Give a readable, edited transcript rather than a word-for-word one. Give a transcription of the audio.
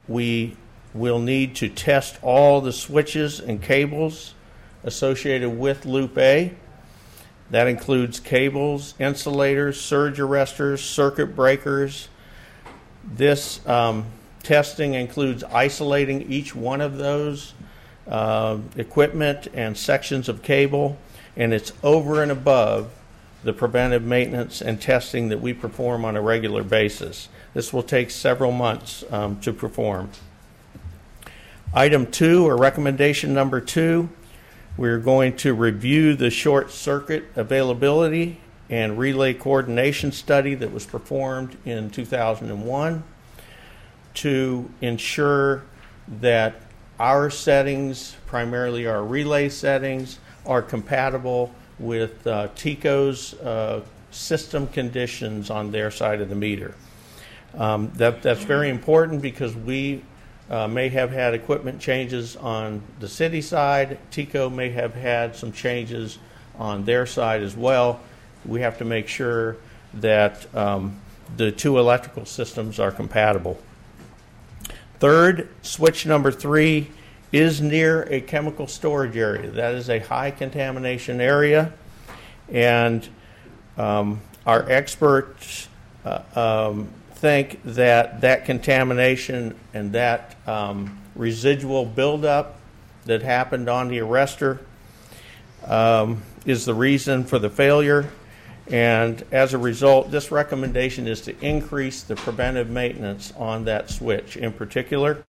we will need to test all the switches and cables associated with Loop A. That includes cables, insulators, surge arresters, circuit breakers. This testing includes isolating each one of those equipment and sections of cable, and it's over and above the preventive maintenance and testing that we perform on a regular basis. This will take several months to perform. Item 2, or recommendation number 2, we're going to review the short circuit availability and relay coordination study that was performed in 2001 to ensure that our settings, primarily our relay settings, are compatible with TECO's system conditions on their side of the meter. That's very important because we may have had equipment changes on the city side. TECO may have had some changes on their side as well. We have to make sure that the two electrical systems are compatible. Third, switch number 3 is near a chemical storage area. That is a high contamination area, and our experts think that contamination and that residual buildup that happened on the arrestor is the reason for the failure. And as a result, this recommendation is to increase the preventive maintenance on that switch in particular.